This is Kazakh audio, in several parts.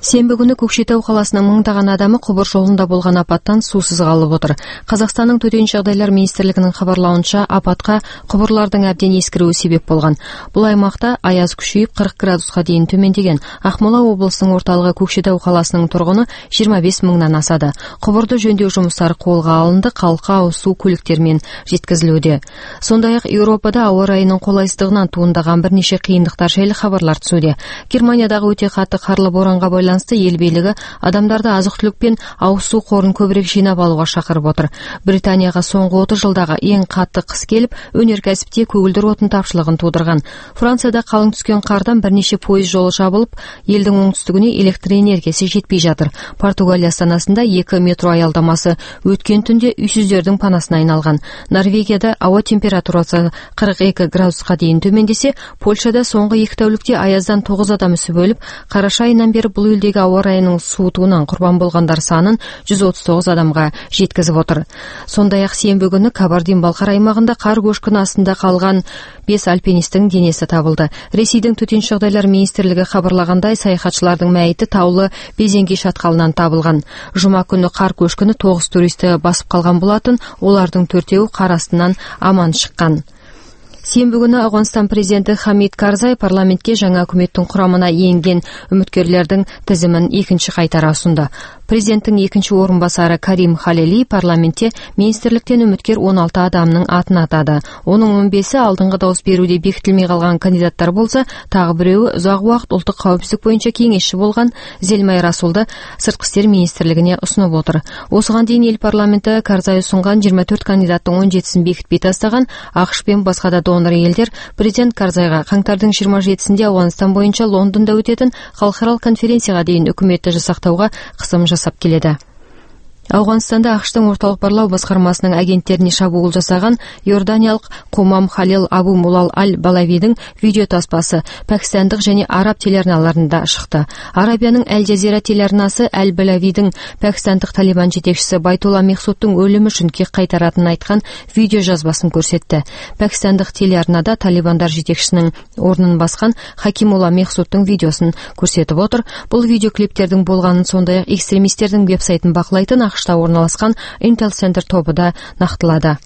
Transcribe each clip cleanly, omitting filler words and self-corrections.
Сенбі күні Көкшетау қаласының мыңдаған адамы құбыр жолында болған апаттан сусыз қалып отыр. Қазақстанның төтенше жағдайлар министрлігінің хабарлауынша, апатқа құбырлардың әбден ескіруі себеп болған. Бұл аймақта аяз күшейіп 40 градусқа дейін төмендеген. Ақмола облысының орталығы Көкшетау қаласының тұрғыны 25 мыңнан асады. Құбырды жөндеу жұмыстары қолға алынды, халыққа ауыз су көліктермен жеткізілуде. Сондай-ақ Еуропада ауа райының қолайсыздығынан туындаған бірнеше қиындықтар жайлы хабарлар түсуде. Германиядағы өте қатты қарлы боранға байланысты ел билігі адамдарды азық-түлік пен ауыз су қорын көбірек жинап алуға шақырып отыр. Британияға соңғы 30 жылдағы ең қатты қыс келіп, өнеркәсіпте көгілдір отын тапшылығын тудырған. Францияда қалың түскен қардан бірнеше пойыз жолы жабылып, елдің оңтүстігіне электр энергиясы жетпей жатыр. Португалия астанасында 2 метро аялдамасы өткен түнде үйсіздердің панасына айналған. Норвегияда ауа температурасы 42 градусқа дейін төмендесе, Польшада соңғы 2 тәулікте аяздан 9 адам үсіп өліп, қараша айынан бері бұл елдегі ауа райының суытуынан құрбан болғандар санын 139 адамға жеткізіп отыр. Сондай-ақ сенбі күні Кабардин-Балқар аймағында қар көшкіні астында қалған 5 альпинистің денесі табылды. Ресейдің төтенше жағдайлар министрлігі хабарлағандай, саяхатшылардың мәйіті таулы Безенге шатқалынан табылған. Жұма күні қар көшкіні 9 туристі басып қалған болатын, олардың 4-еуі қар астынан аман шыққан. Сенбі күні Ауғанстан президенті Хамид Карзай парламентке жаңа үкіметтің құрамына енген үміткерлердің тізімін екінші қайтара ұсынды. Президенттің екінші орынбасары Карим Халили парламентте министрліктен үміткер 16 адамның атын атады. Оның 15-і алдыңғы дауыс беруде бекітілмей қалған кандидаттар болса, тағы біреуі ұзақ уақыт ұлттық қауіпсіздік бойынша кеңесші болған Зелмай Расулды сыртқы істер министрлігіне ұсынып отыр. Осыған дейін ел парламенті Карзай ұсынған 24 кандидаттың 17-сін бекітпей тастаған. ақш пен басқа да донор елдер президент Карзайға қаңтардың 27-сінде Ауғанстан бойынша Лондонда өтетін халықаралық конференцияға дейін үкіметті жасақтауға қысым жасап келеді. Ауғанстанда ақштың орталық барлау басқармасының агенттеріне шабуыл жасаған иорданиялық Қумам Халил Абу Мулал Аль-Балавидің видео таспасы пәкістандық және араб телеарналарында шықты. Арабияның Әл-Жазира телеарнасы Аль-Балавидің пәкістандық талибан жетекшісі Байтулла Мехсудтың өлімі үшін кек қайтаратынын айтқан видео жазбасын көрсетті. Пәкістандық телеарнада талибандар жетекшісінің орнын басқан Хакимулла Мехсудтың видеосын көрсетіп отыр. Бұл видеоклиптердің болғанын, сондай-ақ экстремистердің веб-сайтын бақылайтын ақшта орналасқан Intel Center тобы да нақтылады.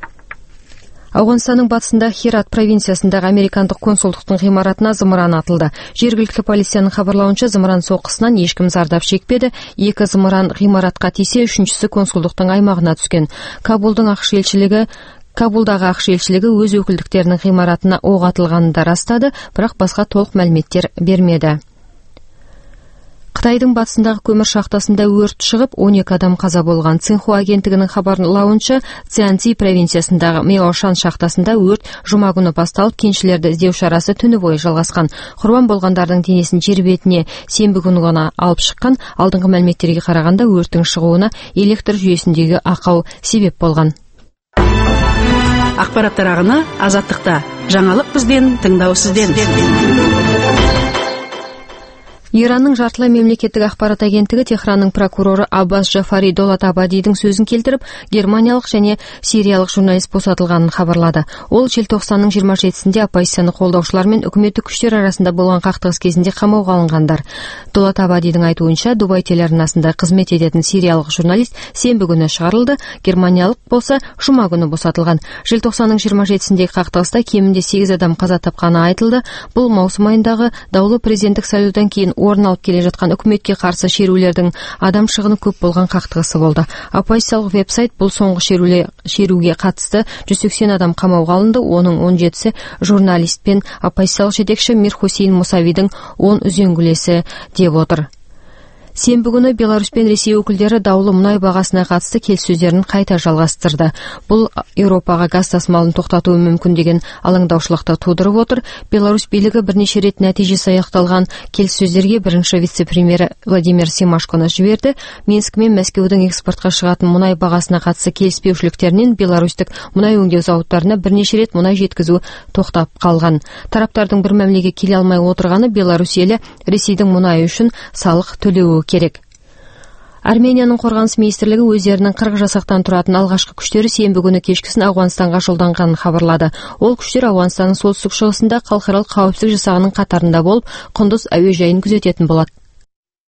Ауғанстанның батысында Херат провинциясындағы американдық консулдықтың ғимаратына зымыран атылды. Жергілікті полицияның хабарлауынша зымыран соққысынан ешкім зардап шекпеді. 2 зымыран ғимаратқа тисе, 3-шісі консулдықтың аймағына түскен. Кабулдағы ақш елшілігі өз өкілдіктерінің ғимаратына оқ атылғанын да растады, бірақ басқа толық мәліметтер бермеді. Қытайдың батысындағы көмір шахтасында өрт шығып, 12 адам қаза болған. Цинхуа агенттігінің хабарлауынша, Цзянси провинциясындағы Меошан шахтасында өрт жұма күні басталып, кеншілерді іздеу шарасы түні бойы жалғасқан. Құрбан болғандардың денесін жер бетіне сенбі күні ғана алып шыққан. Алдыңғы мәліметтерге қарағанда өрттің шығуына электр жүйесіндегі ақау себеп болған. Ақпараттар ағыны Азаттықта. Жаңалық бізбен, тыңдау сізден. Иранның жартылай мемлекеттік ақпарат агенттігі Техранның прокуроры Аббас Джафари Долат Абадидің сөзін келтіріп, германиялық және сириялық журналист босатылғанын хабарлады. Ол желтоқсанның 27-сінде оппозицияны қолдаушылар мен үкіметтік күштер арасында болған қақтығыс кезінде қамауға алынғандар. Долат Абадидің айтуынша, Дубай телеарнасында қызмет ететін сириялық журналист сенбі күні шығарылды, германиялық болса жұма күні босатылған. Желтоқсанның 27-сіндегі қақтығыста кемінде 8 адам қаза тапқаны айтылды. Бұл маусым айындағы даулы президенттік сайлаудан кейін орын алып келе жатқан үкіметке қарсы шерулердің адам шығыны көп болған қақтығысы болды. Оппозициялық веб-сайт бұл соңғы шеруге қатысты 180 адам қамауға алынды, оның 17-сі журналист пен оппозициялық жетекші Мир Хусейн Мусавидің 10 үзеңгілесі деп отыр. Сенбі күні Беларусь пен Ресей өкілдері даулы мұнай бағасына қатысты келіссөздерін қайта жалғастырды. Бұл Еуропаға газ тасымалын тоқтатуы мүмкін деген алаңдаушылықты тудырып отыр. Беларусь билігі бірнеше рет нәтижесі аяқталған келіссөздерге бірінші вице-премьері Владимир Семашконы жіберді. Минск мен Мәскеудің экспортқа шығатын мұнай бағасына қатысты келіспеушіліктерінен беларусьтік мұнай өңдеу зауыттарына бірнеше рет мұнай жеткізу тоқтап қалған. Тараптардың бір мәмілеге келе алмай отырғаны Беларусь елі Ресейдің мұнайы үшін салық төлеуі керек. Арменияның қорғаныс министрлігі өздерінің 40 жасақтан тұратын алғашқы күштері сенбі күні кешкісін Ауғанстанға жолданғанын хабарлады. Ол күштер Ауғанстанның солтүстік шығысында халықаралық қауіпсіздік жасағының қатарында болып, Құндыз әуежайын күзететін болады.